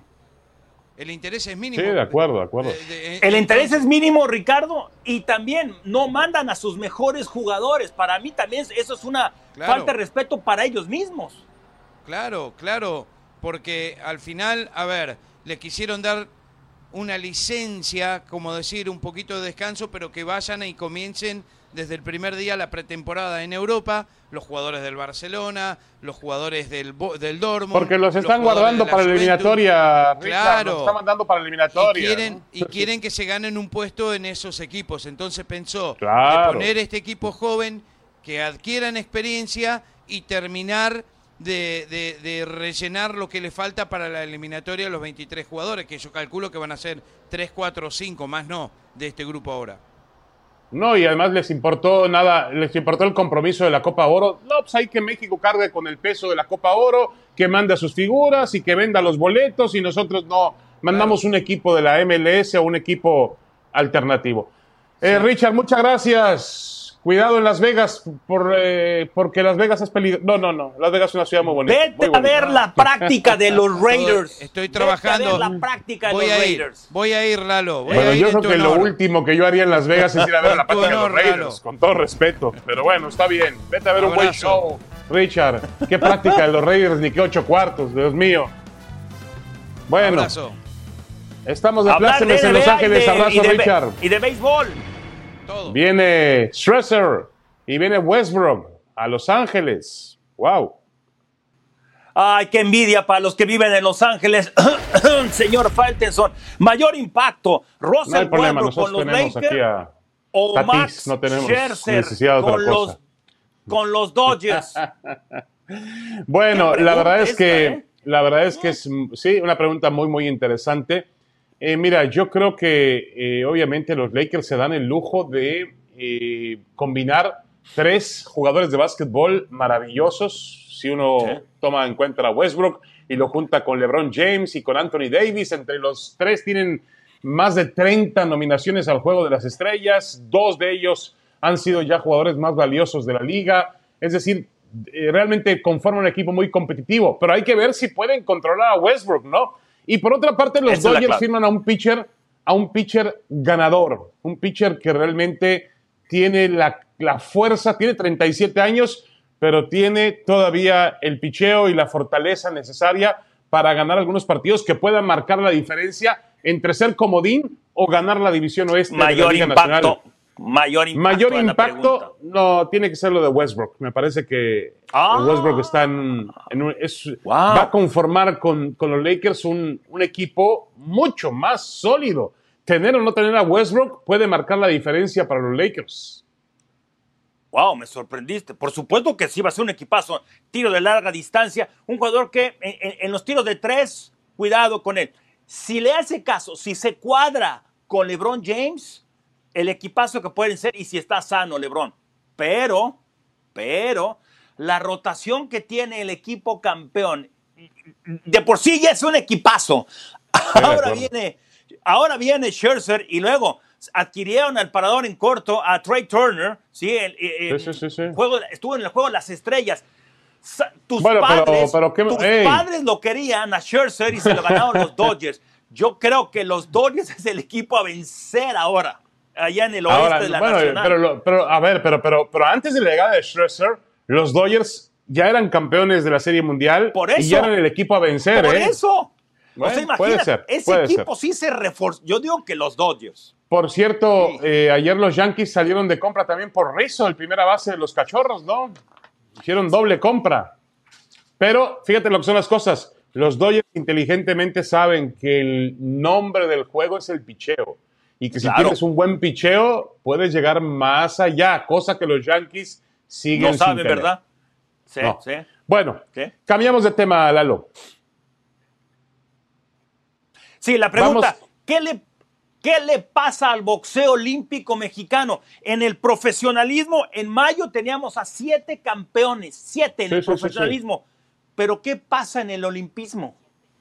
El interés es mínimo. Sí, de acuerdo, de acuerdo. De, de, el interés entonces, es mínimo, Ricardo, y también no mandan a sus mejores jugadores. Para mí también eso es una claro, falta de respeto para ellos mismos. Claro, claro, porque al final, a ver, le quisieron dar una licencia, como decir, un poquito de descanso, pero que vayan y comiencen desde el primer día la pretemporada en Europa, los jugadores del Barcelona, los jugadores del, del Dortmund. Porque los están los guardando para la eliminatoria, Richard, claro. Los están mandando para la eliminatoria. Y quieren, ¿no? y quieren que se ganen un puesto en esos equipos. Entonces pensó claro. de poner este equipo joven, que adquieran experiencia y terminar de, de, de rellenar lo que le falta para la eliminatoria de los veintitrés jugadores, que yo calculo que van a ser tres, cuatro, cinco, más no, de este grupo ahora. No, y además les importó nada, les importó el compromiso de la Copa Oro. No, pues hay que México cargue con el peso de la Copa Oro, que mande a sus figuras y que venda los boletos y nosotros no mandamos claro. un equipo de la M L S o un equipo alternativo. Sí. Eh, Richard, muchas gracias. Cuidado en Las Vegas, por, eh, porque Las Vegas es peligroso. No, no, no. Las Vegas es una ciudad muy bonita. Vete muy bonita. a ver la práctica de los Raiders. Estoy trabajando. Vete a ver la práctica de voy los a ir, Raiders. Voy a ir, Lalo. Voy bueno, a ir yo creo que honor. lo último que yo haría en Las Vegas es ir a ver la práctica honor, de los Raiders, Lalo. con todo respeto. Pero bueno, está bien. Vete a ver Abrazo. un buen show, Richard. Qué práctica de los Raiders, ni qué ocho cuartos, Dios mío. Bueno, Abrazo. estamos de Hablar plácemes de en Los N B A Ángeles. y de, Abrazo, y de, Richard. Y de béisbol. Todo. Viene Scherzer y viene Westbrook a Los Ángeles. Wow. Ay, qué envidia para los que viven en Los Ángeles. Señor Faltenson, mayor impacto. Russell No hay problema, Westbrook nosotros con los tenemos Lakers aquí a o Tatis, Max no tenemos Scherzer necesidad de otra con cosa. los, con los Dodgers. Bueno, la verdad es esta, que ¿eh? la verdad es que es sí una pregunta muy muy interesante. Eh, mira, yo creo que eh, obviamente los Lakers se dan el lujo de eh, combinar tres jugadores de básquetbol maravillosos. Si uno sí. toma en cuenta a Westbrook y lo junta con LeBron James y con Anthony Davis, entre los tres tienen más de treinta nominaciones al Juego de las Estrellas. Dos de ellos han sido ya jugadores más valiosos de la liga. Es decir, eh, realmente conforman un equipo muy competitivo. Pero hay que ver si pueden controlar a Westbrook, ¿no? Y por otra parte, los Esa Dodgers firman a un pitcher, a un pitcher ganador. Un pitcher que realmente tiene la, la fuerza, tiene treinta y siete años, pero tiene todavía el picheo y la fortaleza necesaria para ganar algunos partidos que puedan marcar la diferencia entre ser comodín o ganar la división oeste Mayor de la Liga impacto. Nacional. Mayor impacto. Mayor en la impacto, no, tiene que ser lo de Westbrook. Me parece que Ah. Westbrook está en, en un, es, Wow. va a conformar con, con los Lakers un, un equipo mucho más sólido. Tener o no tener a Westbrook puede marcar la diferencia para los Lakers. Wow, me sorprendiste. Por supuesto que sí va a ser un equipazo. Tiro de larga distancia. Un jugador que en, en, en los tiros de tres, cuidado con él. Si le hace caso, si se cuadra con LeBron James, el equipazo que pueden ser, y si está sano LeBron. Pero, pero, la rotación que tiene el equipo campeón, de por sí ya es un equipazo. Ahora viene, ahora viene Scherzer y luego adquirieron al parador en corto a Trey Turner, ¿sí? El, el, Sí, sí, sí, sí. Juego, estuvo en el juego de las estrellas. Sa- Tus, Bueno, pero- padres, pero ¿qué- tus ey. padres lo querían a Scherzer y se lo ganaron los Dodgers. Yo creo que los Dodgers es el equipo a vencer ahora, allá en el oeste Ahora, de la bueno, Nacional. pero, lo- pero, a ver, pero, pero, pero antes de la llegada de Scherzer, los Dodgers ya eran campeones de la Serie Mundial Por y eso. ya eran el equipo a vencer, Por ¿eh? eso. Bueno, o sea, imagina, puede ser, ese puede equipo ser. sí se reforzó. Yo digo que los Dodgers. Por cierto, Sí. eh, ayer los Yankees salieron de compra también por Rizzo, el primera base de los Cachorros, ¿no? Hicieron doble compra. Pero fíjate lo que son las cosas. Los Dodgers inteligentemente saben que el nombre del juego es el picheo. Y que Claro. si tienes un buen picheo, puedes llegar más allá, cosa que los Yankees siguen No sin sabe, tener. ¿verdad? Sí, No. sí. Bueno, ¿Qué? cambiamos de tema, Lalo. Sí, la pregunta, Vamos. ¿qué le, ¿qué le pasa al boxeo olímpico mexicano? En el profesionalismo, en mayo teníamos a siete campeones, siete en Sí, el sí, sí, sí. profesionalismo. Pero ¿qué pasa en el olimpismo?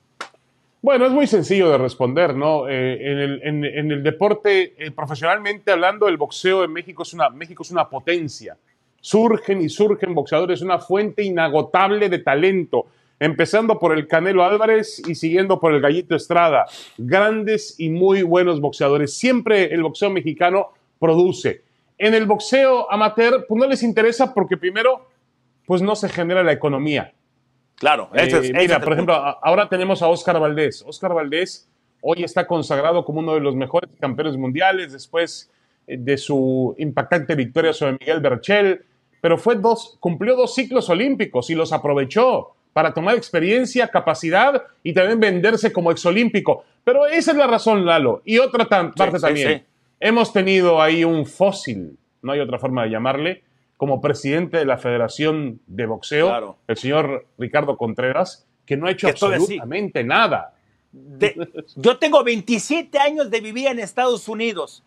Bueno, es muy sencillo de responder, ¿no? Eh, en, el, en- en el deporte, eh, profesionalmente hablando, el boxeo en México es, una, México es una potencia. Surgen y surgen boxeadores, una fuente inagotable de talento, empezando por el Canelo Álvarez y siguiendo por el Gallito Estrada. Grandes y muy buenos boxeadores. Siempre el boxeo mexicano produce. En el boxeo amateur, pues no les interesa porque primero, pues no se genera la economía. Claro, ese es, Eh, ese mira, es el por ejemplo, punto. a- ahora tenemos a Óscar Valdés. Óscar Valdés hoy está consagrado como uno de los mejores campeones mundiales después eh, de su impactante victoria sobre Miguel Berchel, pero fue dos, cumplió dos ciclos olímpicos y los aprovechó para tomar experiencia, capacidad y también venderse como exolímpico. Pero esa es la razón, Lalo. Y otra tam- parte sí, también. sí. Hemos tenido ahí un fósil, no hay otra forma de llamarle, como presidente de la Federación de Boxeo, Claro. el señor Ricardo Contreras, que no ha hecho Que todavía sí. absolutamente nada. De- yo tengo veintisiete años de vivir en Estados Unidos.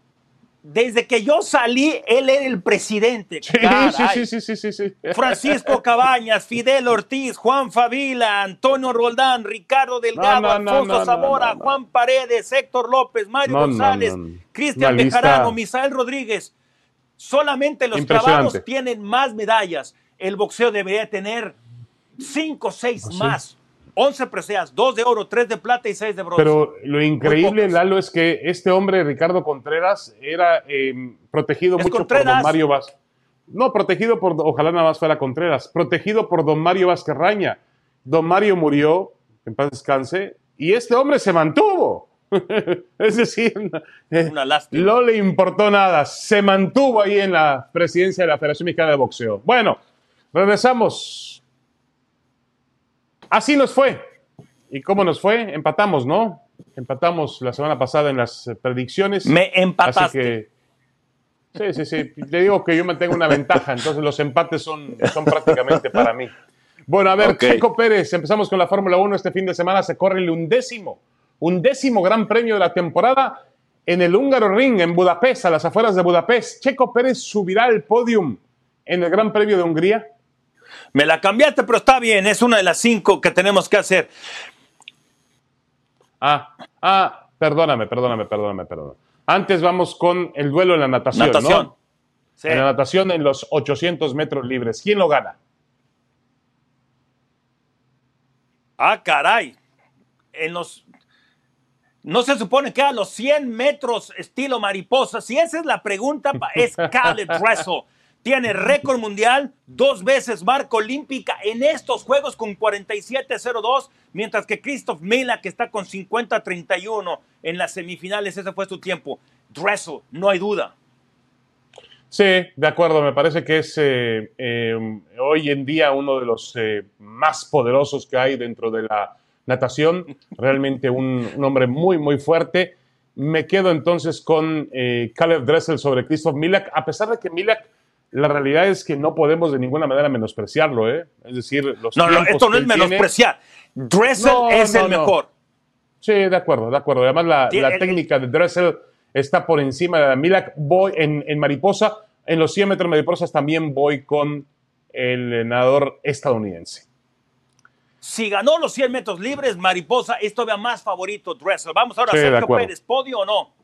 Desde que yo salí, él era el presidente. Sí, Caray. sí, sí, sí, sí, sí. Francisco Cabañas, Fidel Ortiz, Juan Favila, Antonio Roldán, Ricardo Delgado, No, no, no, Alfonso no, no, Zamora, no, no. Juan Paredes, Héctor López, Mario No, no, González, no, no. Cristian Una lista- Bejarano, Misael Rodríguez. Solamente los Impresionante. clavados tienen más medallas. El boxeo debería tener cinco o seis Pues sí. más. once preseas, dos de oro, tres de plata y seis de bronce. Pero lo increíble, pocas. Lalo, es que este hombre, Ricardo Contreras, era eh, protegido Es mucho Contreras. por don Mario Vázquez. No, protegido por, ojalá nada más fuera Contreras, protegido por don Mario Vázquez Raña. Don Mario murió, en paz descanse, y este hombre se mantuvo. Es decir, eh, Una lástima. no le importó nada, se mantuvo ahí en la presidencia de la Federación Mexicana de Boxeo. Bueno, regresamos. Así nos fue. ¿Y cómo nos fue? Empatamos, ¿no? Empatamos la semana pasada en las eh, predicciones. Me empataste. Así que, sí, sí, sí. Te digo que yo mantengo una ventaja, entonces los empates son, son prácticamente para mí. Bueno, a ver, Ok. Checo Pérez, empezamos con la Fórmula uno. Este fin de semana se corre el undécimo, undécimo gran premio de la temporada en el Húngaro Ring, en Budapest, a las afueras de Budapest. Checo Pérez subirá al podium en el Gran Premio de Hungría. Me la cambiaste, pero está bien. Es una de las cinco que tenemos que hacer. Ah, ah, perdóname, perdóname, perdóname, perdóname. Antes vamos con el duelo en la natación, Natación. ¿no? Sí. En la natación en los ochocientos metros libres. ¿Quién lo gana? Ah, caray. En los... No se supone que a los cien metros estilo mariposa. Si esa es la pregunta, pa- es Caleb Dressel. Tiene récord mundial, dos veces marca olímpica en estos juegos con cuarenta y siete cero dos, mientras que Christoph Mila, que está con cincuenta treinta y uno en las semifinales, ese fue su tiempo. Dressel, no hay duda. Sí, de acuerdo, me parece que es eh, eh, hoy en día uno de los eh, más poderosos que hay dentro de la natación, realmente un, un hombre muy, muy fuerte. Me quedo entonces con eh, Caleb Dressel sobre Christoph Milak, a pesar de que Milak, la realidad es que no podemos de ninguna manera menospreciarlo, ¿eh? Es decir, los No, no, tiempos esto no que es él tiene- menospreciar. Dressel No, es no, el no. mejor. Sí, de acuerdo, de acuerdo. Además, la, Tiene- la técnica de Dressel está por encima de la Milak. Voy en, en mariposa. En los cien metros mariposas también voy con el nadador estadounidense. Si ganó los cien metros libres, mariposa es todavía más favorito Dressel. Vamos ahora Sí, a de Sergio acuerdo. Pérez, ¿podio o no?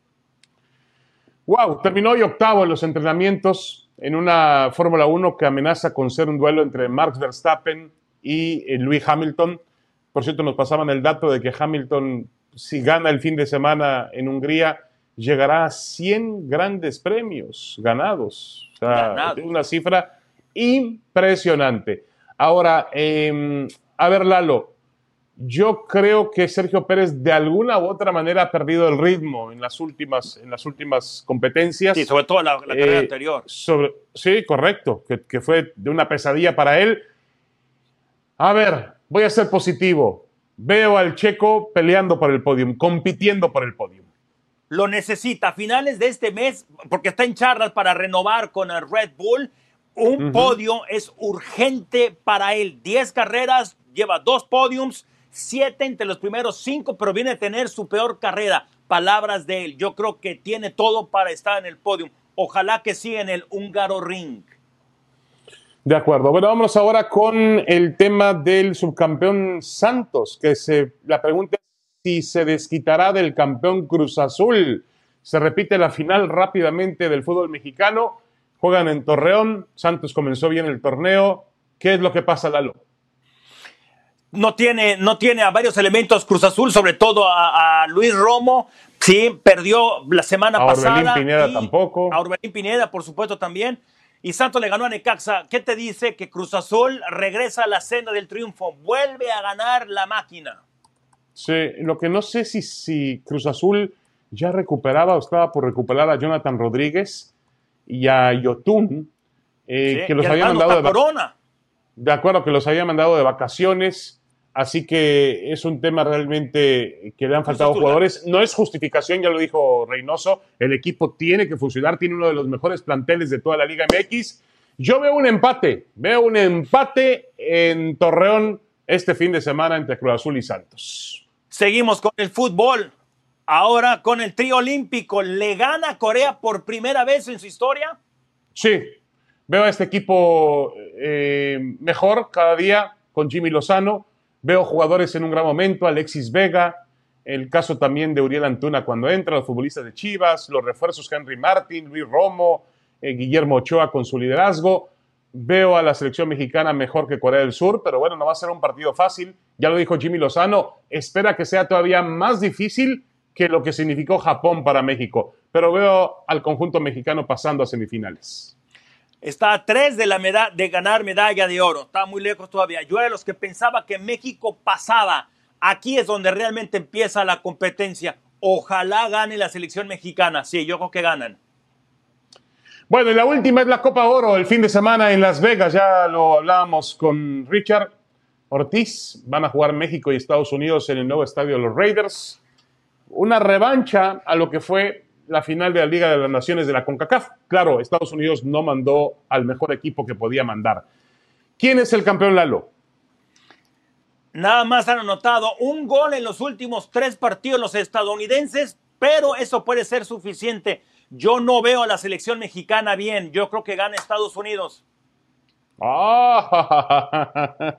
Wow, terminó hoy octavo en los entrenamientos en una Fórmula uno que amenaza con ser un duelo entre Max Verstappen y eh, Lewis Hamilton. Por cierto, nos pasaban el dato de que Hamilton, si gana el fin de semana en Hungría, llegará a cien grandes premios ganados. O sea, Ganados. es una cifra impresionante. Ahora, eh, a ver, Lalo, yo creo que Sergio Pérez de alguna u otra manera ha perdido el ritmo en las últimas, en las últimas competencias. Sí, sobre todo la, la Eh, carrera anterior. sobre- sí, correcto, que, que fue de una pesadilla para él. A ver, voy a ser positivo. Veo al Checo peleando por el podium, compitiendo por el podium. Lo necesita a finales de este mes, porque está en charlas para renovar con el Red Bull. Un uh-huh. podio es urgente para él. Diez carreras, lleva dos podiums, siete entre los primeros cinco, pero viene a tener su peor carrera. Palabras de él, yo creo que tiene todo para estar en el podium. Ojalá que siga en el Hungaroring. De acuerdo. Bueno, vamos ahora con el tema del subcampeón Santos, que se, la pregunta es si se desquitará del campeón Cruz Azul. Se repite la final rápidamente del fútbol mexicano. Juegan en Torreón. Santos comenzó bien el torneo. ¿Qué es lo que pasa, Lalo? No tiene, no tiene a varios elementos Cruz Azul, sobre todo a, a Luis Romo. Sí, perdió la semana a pasada. A Orbelín Pineda tampoco. A Orbelín Pineda, por supuesto, también. Y Santos le ganó a Necaxa. ¿Qué te dice? Que Cruz Azul regresa a la senda del triunfo. Vuelve a ganar la máquina. Sí, lo que no sé si, si Cruz Azul ya recuperaba o estaba por recuperar a Jonathan Rodríguez y a Yotun, eh, sí, que los había mandado de, Corona. de acuerdo, que los había mandado de vacaciones. Así que es un tema realmente que le han faltado jugadores. No es justificación, ya lo dijo Reynoso. El equipo tiene que funcionar, tiene uno de los mejores planteles de toda la Liga M X. Yo veo un empate, veo un empate en Torreón este fin de semana entre Cruz Azul y Santos. Seguimos con el fútbol. Ahora con el trío olímpico. ¿Le gana Corea por primera vez en su historia? Sí, veo a este equipo eh, mejor cada día con Jimmy Lozano. Veo jugadores en un gran momento, Alexis Vega, el caso también de Uriel Antuna cuando entra, los futbolistas de Chivas, los refuerzos Henry Martin, Luis Romo, eh, Guillermo Ochoa con su liderazgo. Veo a la selección mexicana mejor que Corea del Sur, pero bueno, no va a ser un partido fácil. Ya lo dijo Jimmy Lozano, espera que sea todavía más difícil que lo que significó Japón para México. Pero veo al conjunto mexicano pasando a semifinales. Está a tres de, la meda- de ganar medalla de oro. Está muy lejos todavía. Yo era de los que pensaba que México pasaba. Aquí es donde realmente empieza la competencia. Ojalá gane la selección mexicana. Sí, yo creo que ganan. Bueno, y la última es la Copa Oro. El fin de semana en Las Vegas. Ya lo hablábamos con Richard Ortiz. Van a jugar México y Estados Unidos en el nuevo estadio de los Raiders. Una revancha a lo que fue la final de la Liga de las Naciones de la CONCACAF. Claro, Estados Unidos no mandó al mejor equipo que podía mandar. ¿Quién es el campeón, Lalo? Nada más han anotado un gol en los últimos tres partidos los estadounidenses, pero eso puede ser suficiente. Yo no veo a la selección mexicana bien. Yo creo que gana Estados Unidos. Oh.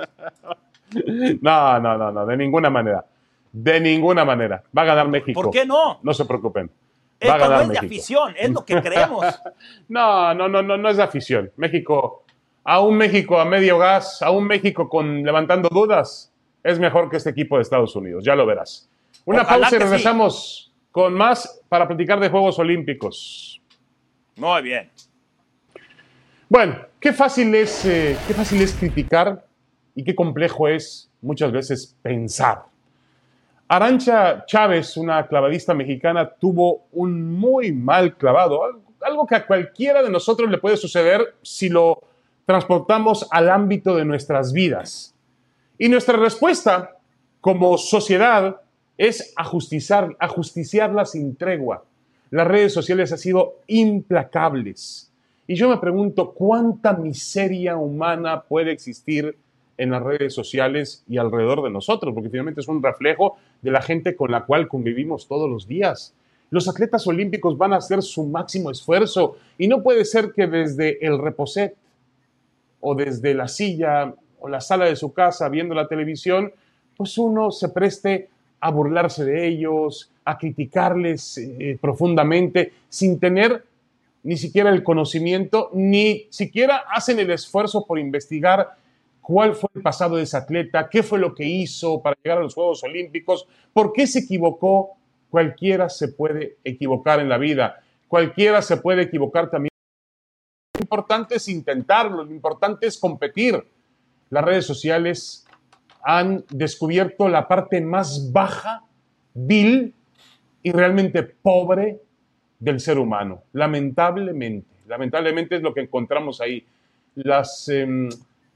No, no, no, no, de ninguna manera. De ninguna manera. Va a ganar México. ¿Por qué no? No se preocupen. Esto Va a ganar no es México. de afición, es lo que creemos. no, no, no, no, no es de afición. México, a un México a medio gas, a un México con levantando dudas, es mejor que este equipo de Estados Unidos, ya lo verás. Una Ojalá pausa y que regresamos sí. con más para platicar de Juegos Olímpicos. Muy bien. Bueno, qué fácil es, eh, qué fácil es criticar y qué complejo es muchas veces pensar. Arantxa Chávez, una clavadista mexicana, tuvo un muy mal clavado, algo que a cualquiera de nosotros le puede suceder si lo transportamos al ámbito de nuestras vidas. Y nuestra respuesta como sociedad es ajusticiar, ajusticiarla sin tregua. Las redes sociales han sido implacables. Y yo me pregunto, ¿cuánta miseria humana puede existir en las redes sociales y alrededor de nosotros? Porque finalmente es un reflejo de la gente con la cual convivimos todos los días. Los atletas olímpicos van a hacer su máximo esfuerzo y no puede ser que desde el reposet o desde la silla o la sala de su casa viendo la televisión, pues uno se preste a burlarse de ellos, a criticarles eh, profundamente, sin tener ni siquiera el conocimiento, ni siquiera hacen el esfuerzo por investigar cuál fue el pasado de ese atleta, qué fue lo que hizo para llegar a los Juegos Olímpicos, por qué se equivocó. Cualquiera se puede equivocar en la vida, cualquiera se puede equivocar también. Lo importante es intentarlo, lo importante es competir. Las redes sociales han descubierto la parte más baja, vil y realmente pobre del ser humano. Lamentablemente, lamentablemente es lo que encontramos ahí. Las, eh,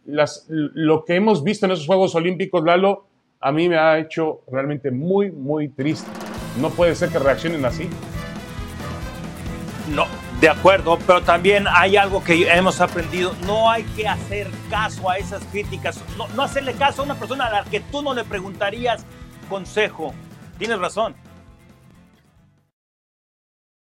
las, lo que hemos visto en esos Juegos Olímpicos, Lalo, a mí me ha hecho realmente muy, muy triste. No puede ser que reaccionen así. No, de acuerdo, pero también hay algo que hemos aprendido. No hay que hacer caso a esas críticas. No, no hacerle caso a una persona a la que tú no le preguntarías consejo. Tienes razón.